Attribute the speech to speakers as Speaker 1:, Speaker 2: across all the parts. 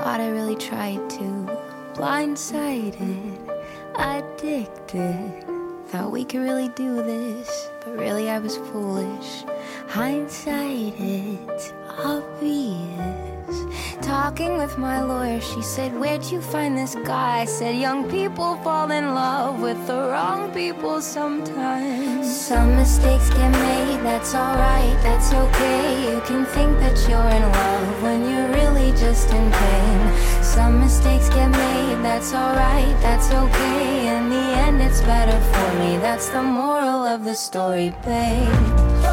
Speaker 1: Thought I really tried to. Blindsided, addicted. Thought we could really do this, but really I was foolish. Hindsight, it's obvious. Talking with my lawyer, she said, where'd you find this guy? I said, young people fall in love with the wrong people sometimes. Some mistakes get made, that's alright, that's okay. You can think that you're in love when you're really just in pain. Some mistakes get made, that's alright, that's okay. In the end it's better for me, that's the moral of the story, babe.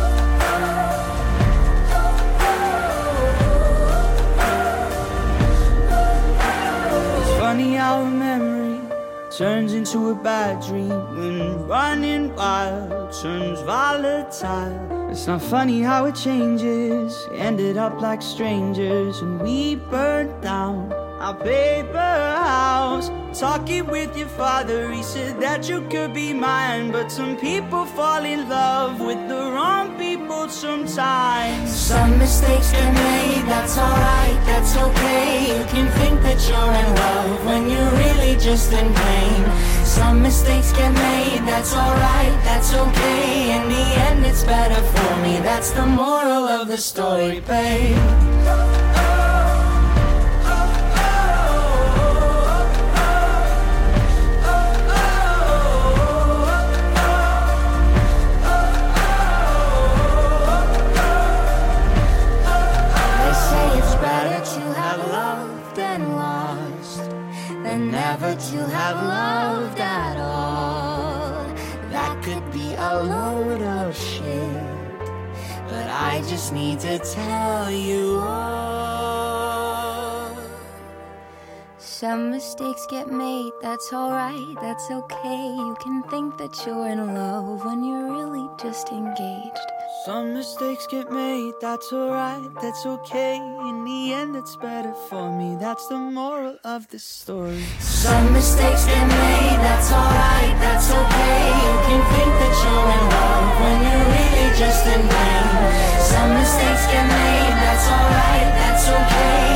Speaker 2: Funny how a memory turns into a bad dream when running wild turns volatile. It's not funny how it changes. Ended up like strangers and we burned down our paper house. Talking with your father, he said that you could be mine. But some people fall in love with the wrong people sometimes.
Speaker 1: Some mistakes get made, that's alright, that's okay. You can think that you're in love when you're really just in pain. Some mistakes get made, that's alright, that's okay. In the end it's better for me, that's the moral of the story, babe. Never to have loved at all. That could be a load of shit, but I just need to tell you all. Some mistakes get made, that's alright, that's okay. You can think that you're in love when you're really just engaged.
Speaker 2: Some mistakes get made, that's alright, that's okay. In the end it's better for me, that's the moral of the story.
Speaker 1: Some mistakes get made, that's alright, that's okay. You can think that you're in love when you're really just in pain. Some mistakes get made, that's alright, that's okay.